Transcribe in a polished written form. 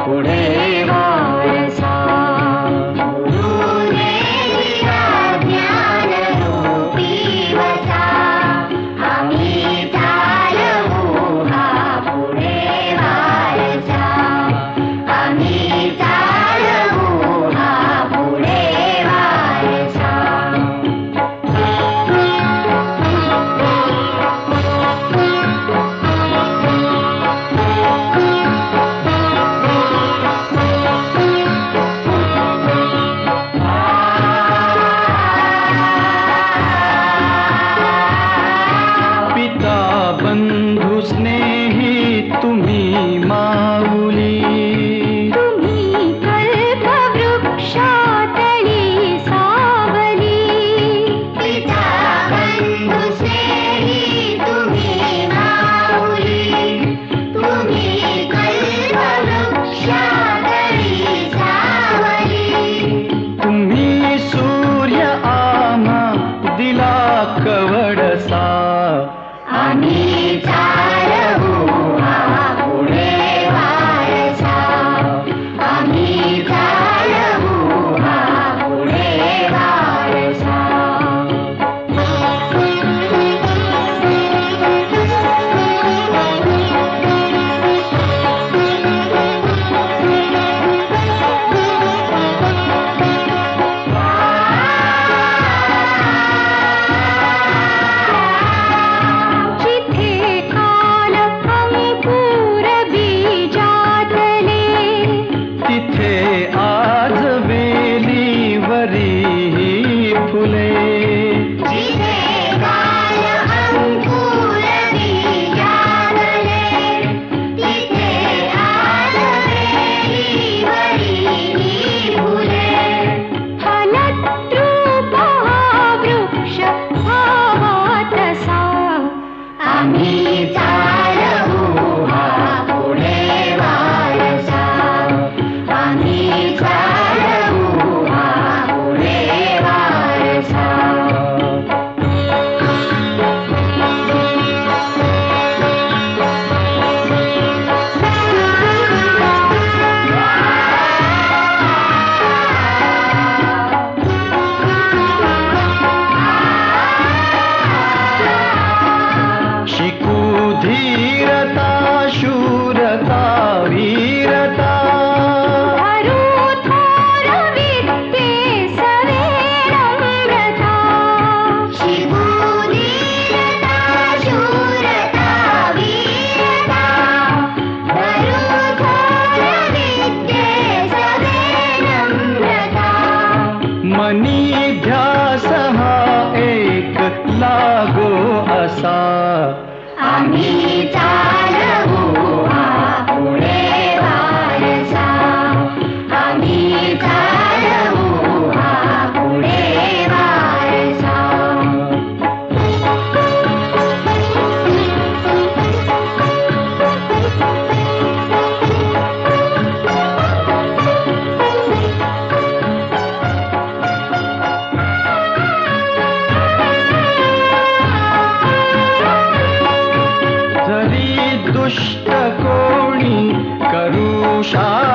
पुढे वारसा. गुरुने दिला ज्ञान रूपी वसा, आम्ही चालवू हा पुढे वारसा. आम्ही चालवू हा पुढे वारसा. बंधु स्नेही तुम्ही माऊली, तुम्ही कल्पवृक्षातली सावली. पिता बंधु स्नेही तुम्ही माऊली, तुम्ही कल्पवृक्षातली सावली. तुम्ही सूर्य आम्हा दिला कवडसा, आम्ही चालवू हा पुढे वारसा. आम्ही चालवू हा पुढे वारसा. तिथे आज वेलीवरी फुले, जिथे काल अंकुर बीजातले, तिथे आज वेलीवरी फुले. फलद्रूप हा वृक्ष व्हावा तसा, आम्ही चालवू हा पुढे वारसा. आम्ही चालवू हा पुढे वारसा. शिकू धीरता शूरता वीरता, धरू थोर विद्ये सवे नम्रता. शिकू धीरता शूरता वीरता, धरू थोर विद्ये सवे नम्रता. मनी ध्यास हा एक लागो असा, आम्ही चालवू हा पुढे वारसा. आम्ही चालवू हा पुढे वारसा. जरी दुष्ट कोणी करू शा